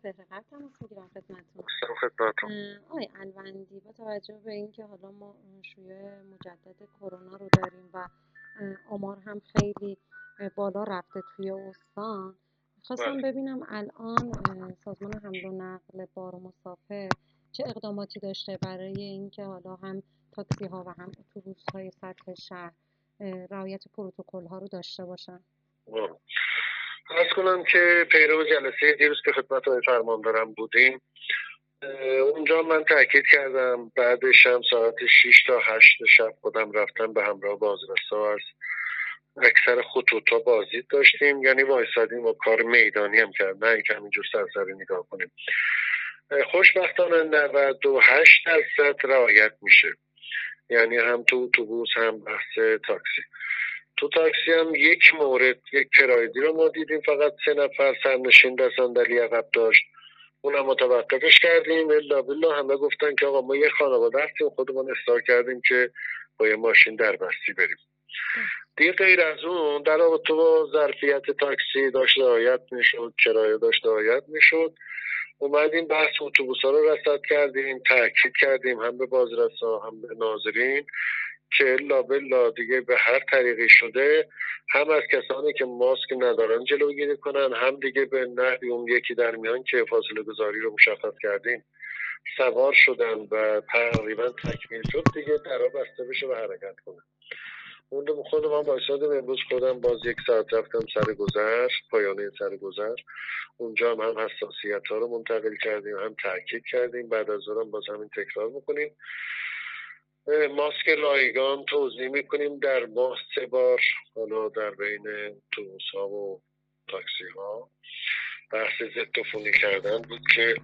سحر تماس میگیرم خدمتتون. خدمتتون. آقای الوندی، با توجه به اینکه حالا ما شیوع مجدد کرونا رو داریم و آمار هم خیلی بالا رفته توی استان، خواستم ببینم الان سازمان حمل و نقل بار و مسافر چه اقداماتی داشته برای اینکه حالا هم تاکسی ها و هم اتوبوس های سطح شهر رعایت پروتکل ها رو داشته باشن. عرض کنم که پیرو جلسه دیروز که خدمت های فرماندارم بودیم، اونجا من تاکید کردم بعدش هم ساعت 6 تا 8 شب خودم رفتم به همراه بازرسا از اکثر خطوطا بازدید داشتیم، یعنی وایسادیم و کار میدانی هم کردن، نه اینکه همینجور سرسری نگاه کنیم. خوشبختانه 98% رعایت میشه، یعنی هم تو اتوبوس هم بحث تاکسی. تو تاکسی هم یک مورد، یک کرایدی رو ما دیدیم فقط 3 نفر سرنشین در صندلی عقب داشت، اونم متوقفش کردیم. الا بالله همه گفتن که آقا ما یه خانواده هستیم، خودمون اصرار کردیم که با یه ماشین در بستی بریم. دیگه غیر از اون در رابطه با ظرفیت تاکسی داشت رعایت میشد، کرایه داشت رعایت میشد. اومدیم بحث اتوبوس‌ها رو رصد کردیم، تاکید کردیم هم به بازرسا هم به ناظرین که الا بالله دیگه به هر طریقی شده هم از کسانی که ماسک ندارن جلوگیری کنن، هم دیگه به نحوی اون یکی در میان که فاصله گذاری رو مشخص کردیم سوار شدن و تقریبا تکمیل شد دیگه درا بسته بشه و حرکت کنن. اون خود من بایستادم امروز خودم باز 1 ساعت رفتم سر گذر، پایانه سر گذر، اونجا هم حساسیت ها رو منتقل کردیم، هم تاکید کردیم. بعد از ظهرم باز همین تکرار میکنیم. ماسک رایگان توزیع میکنیم در ماه 3 بار، حالا در بین اتوبوس ها و تاکسی ها. بحث ضد عفونی کردن بود که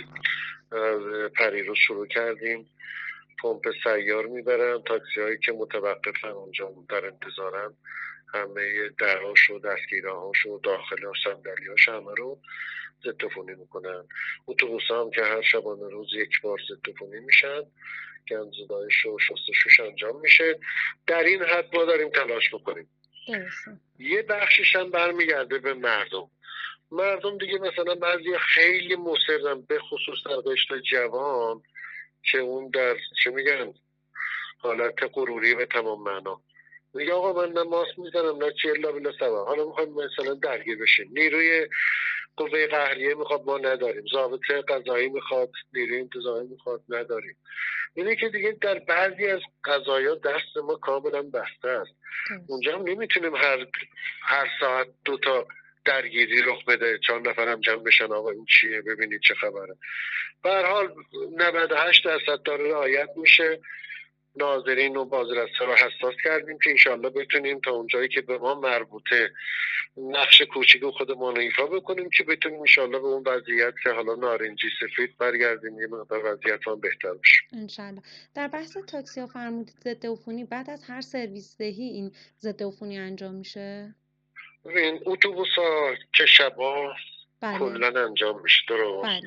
از پریروز شروع کردیم. پمپ سیار میبرن، تاکسی هایی که متوقفن اونجا در انتظارن همه درهاش و دستگیرهاش و داخل و صندلی‌هاش همه رو ضد عفونی میکنن. اتوبوس هم که هر شبانه روز 1 بار ضد عفونی میشن، گندزدایش و شستشویش انجام میشه. در این حد ما داریم تلاش میکنیم. یه بخشش هم برمیگرده به مردم دیگه مثلا بعضی خیلی مصرن، به خصوص در قشر جوان که اون در چه میگن حالت غروری به تمام معنا، میگه آقا من نه ماسک میزنم نه چی الا بالله سوا. حالا میخوایم مثلا درگیر بشیم، نیروی قوه قهریه میخواد ما نداریم، ضابط قضایی میخواد، نیروی انتظامی میخواد نداریم. اینه که دیگه در بعضی از قضایا دست ما کاملا بسته است. اونجا هم نمیتونیم هر ساعت 2 تا درگیری رخ بده، 4 نفرم جمع بشن آقا این چیه ببینید چه خبره. به هر حال 98% داره رعایت میشه. ناظرین و بازرسا رو حساس کردیم که انشالله بتونیم تا اونجایی که به ما مربوطه نقش کوچیک خودمون رو ایفا بکنیم که بتونیم انشالله به اون وضعیت که حالا نارنجی سفید برگردیم، یه مقدار وضعیت هم بهتر بشه انشالله. در بحث تاکسی ها فرمودید ضد عفونی بعد از هر سرویس دهی این ضد عفونی انجام میشه؟ این اتوبوس ها که شبا کلا انجام میشه درست.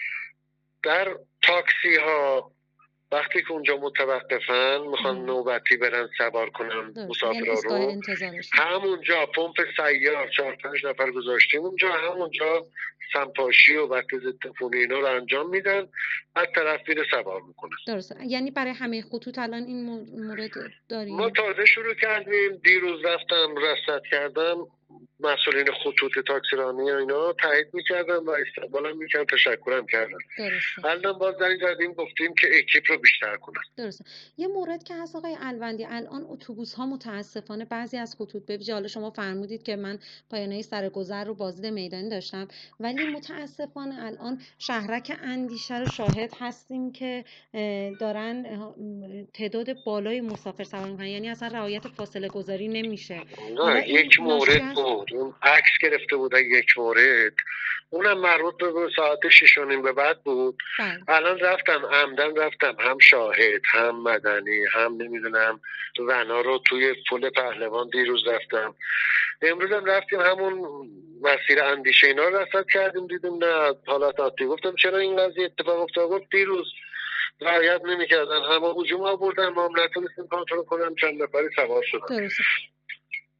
در تاکسی ها وقتی که اونجا متوقفن میخوان نوبتی برن سوار کنن مسافرها رو، همونجا پمپ سیار 4-5 نفر گذاشتیم اونجا، همونجا سمپاشی و وقت ضد عفونی اینا رو انجام میدن، بعد طرف میره سوار میکنن. درسته. یعنی برای همه خطوط الان این مورد داریم؟ ما تازه شروع کردیم، دیروز رفتم رصد کردم، مسئولین خطوط تاکسیرانی اینا تایید میکردن و استقبالم میکردن، تشکرم کردن. الان باز زنگ زدیم گفتیم که اکیپ رو بیشتر کنن. درسته. یه مورد که هست آقای الوندی، الان اتوبوس ها متاسفانه بعضی از خطوط به ویژه، حالا شما فرمودید که من پایانه سرگذر رو بازدید میدانی داشتم، ولی متاسفانه الان شهرک اندیشه رو شاهد هستیم که دارن تعداد بالای مسافر سوار میکنن، یعنی اصلا رعایت فاصله گذاری نمیشه. حالا یک مورد بود، اون عکس گرفته بودن، یک مورد اونم مربوط به ساعت 6:30 به بعد بود. الان رفتم عمدن، رفتم هم شاهد هم مدنی هم نمیدونم ونا رو توی پل پهلوان دیروز رفتم، امروز هم رفتیم همون مسیر اندیشه اینا رو رصد کردیم، دیدیم نه حالت عادی. گفتم چرا این قضیه اتفاق افتاد؟ گفت دیروز رعایت نمی‌کردن، همه هجوم آوردن، ما هم نتونستیم کنترل کنیم، چند نفری سوار شدن.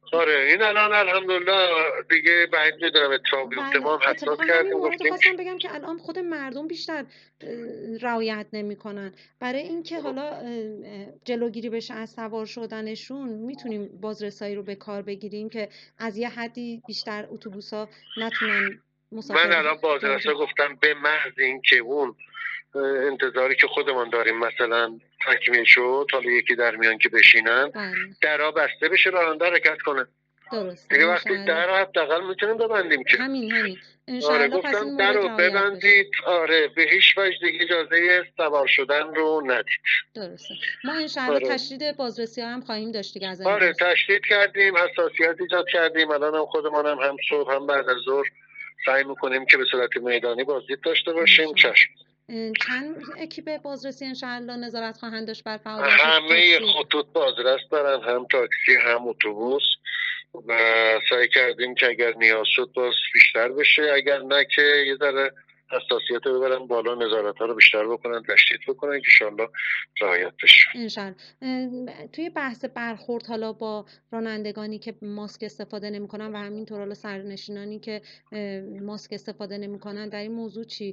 آره این الان الحمدلله دیگه بعید میدونم اتفاق بیفته. بله، ما هم حساس اتفاقا همین کردیم مورد گفتیم خواستم بگم که الان خود مردم بیشتر رعایت نمیکنن. برای اینکه حالا جلوگیری بشه از سوار شدنشون، میتونیم بازرسایی رو به کار بگیریم که از یه حدی بیشتر اتوبوس‌ها نتونن من الان بازرسا جابجا. گفتم به محض اینکه اون انتظاری که خودمان داریم مثلا تکمیل شد، حالا یکی در میان که بشینن، بله، درا بسته بشه راننده حرکت کنه. درسته. دیگه وقتی انشالله در حداقل میتونیم ببندیم که. همین آره انشالله پس گفتم این در مورد رو رعایت بشه. ببندید. آره به هیچ وجه دیگه اجازه سوار شدن رو ندید. درسته. ما انشالله تشدید بازرسی ها هم خواهیم داشت دیگه از آره امروز. تشدید کردیم، حساسیت ایجاد کردیم. الان هم خودمانم هم صبح هم بعد از ظهر سعی میکنیم که به صورت میدانی بازدید داشته باشیم. چشم. چند اکیپ بازرسی انشالله نظارت خواهند داشت بر فعالیت همه تاکسی؟ خطوط بازرس دارن، هم تاکسی هم اتوبوس، و سعی کردیم که اگر نیاز شد باز بیشتر بشه، اگر نه که یه ذره حساسیت رو ببرن بالا، نظارت ها رو بیشتر بکنن، تشدید بکنن که انشالله رعایت بشه. انشالله. توی بحث برخورد حالا با رانندگانی که ماسک استفاده نمی‌کنن و همینطور حالا سرنشینانی که ماسک استفاده نمی‌کنن، در این موضوع چی؟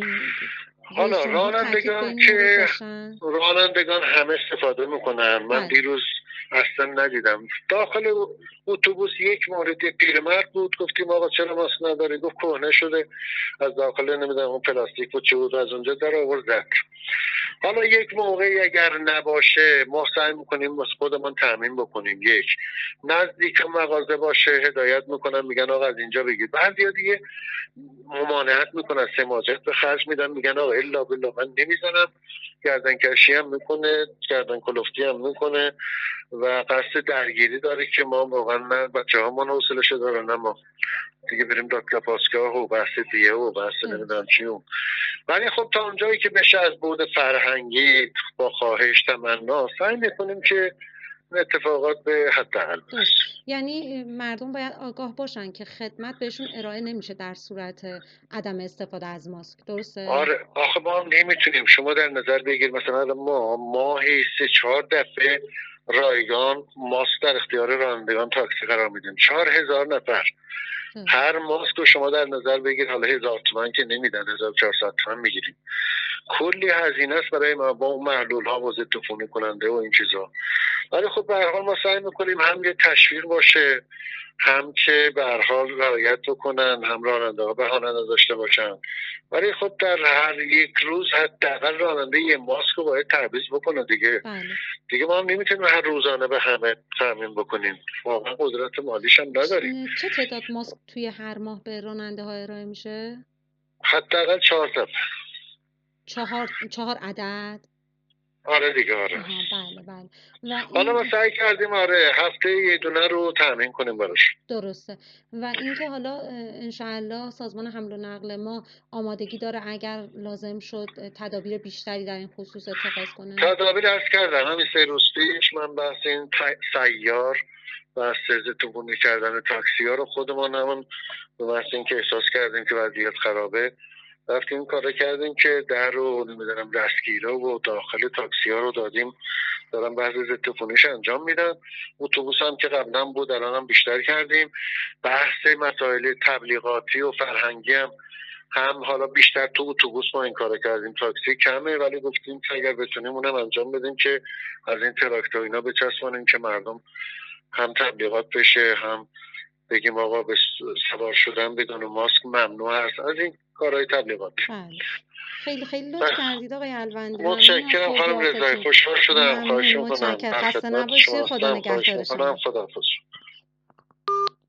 حالا رانندگان که رانندگان همه استفاده میکنن. من دیروز اصلا ندیدم داخل اتوبوس یک مورد پیرمرد بود، گفتیم آقا چرا ماسک نداری؟ گفت کهنه شده، از داخل نمیدونم اون پلاستیک بود چه بود از اونجا در آورد زد. حالا یک موقعی اگر نباشه ما سعی میکنیم واسه خودمون تامین بکنیم. یک نزدیک مغازه باشه هدایت میکنن، میگن آقا از اینجا بگیر. بعضیا دیگه ممانعت میکنن، سماجت به خرج میدن، میگن آقا الا بالله من نمیزنم. گردن کشی هم میکنه، گردن کلفتی هم میکنه و قصد درگیری داره که ما واقعا نه بچه ها من حوصلش داره نه ما دیگه بریم دادگاه پاسگاه و بحث دیگه و بحث نمیدونم چی. ولی خب تا اونجایی که بشه از بعد فرهنگی با خواهش تمنا سعی میکنیم که اتفاقات به حداقل باشه. یعنی مردم باید آگاه باشن که خدمت بهشون ارائه نمیشه در صورت عدم استفاده از ماسک. درسته؟ آره آخه ما هم نمیتونیم. شما در نظر بگیر مثلا ما ماهی 3-4 دفعه رایگان ماسک در اختیار رانندگان تاکسی قرار میدیم. 4000 نفر هر ماسک رو شما در نظر بگیر، حالا 1000 تومان که نمیدن، 1400 تومان میگیریم. کلی هزینه است برای ما با اون معلول ها و ضد عفونی کننده و این چیزا. ولی خب به هر حال ما سعی میکنیم هم یه تشویق باشه، هم که به هر حال رعایت بکنن، هم راننده ها بهانه نداشته باشن. ولی خب در هر یک روز حداقل راننده یه ماسک رو باید تعویض بکنه دیگه. دیگه ما هم نمیتونیم هر روزانه به همه تامین بکنیم، واقعا قدرت مالیش هم نداریم. چه تعداد ماسک توی هر ماه به راننده ها ارائه میشه؟ حداقل 4 دفعه. 4 عدد؟ آره دیگه. آره بله. و حالا ما سعی کردیم آره هفته یه دونه رو تامین کنیم براش. درسته. و اینکه حالا انشاءالله سازمان حمل و نقل ما آمادگی داره اگر لازم شد تدابیر بیشتری در این خصوص اتخاذ کنه. تدابیر عرض کردم همین 3 روز پیش من بحث این سیار و ضدعفونی کردن تاکسی ها رو خودمان همون بحث این که احساس کردیم که وضعیت خرابه رفتیم کار کردیم که در رو نمیدونم دستگیره و داخل تاکسی ها رو دادیم، دارم بحث ضدعفونیش انجام میدن. اتوبوس هم که قبلا بود الان هم بیشتر کردیم. بحث مسائل تبلیغاتی و فرهنگی هم حالا بیشتر تو اتوبوس ما این کار کردیم، تاکسی کمه ولی گفتیم که اگر بتونیم اونم انجام بدیم که از این تراکتور اینا بچسبونیم که مردم هم تبلیغات بشه، هم بگیم آقا به سوار شدن بدون ماسک ممنوع هست، از این کارهای تبلیغاتی. خیلی لطف کردید آقای الوندی. متشکرم خانم رضایی، خوشحال شدم. خواهش میکنم. خسته نباشید. خدا نگهدار شما. خدا حافظ.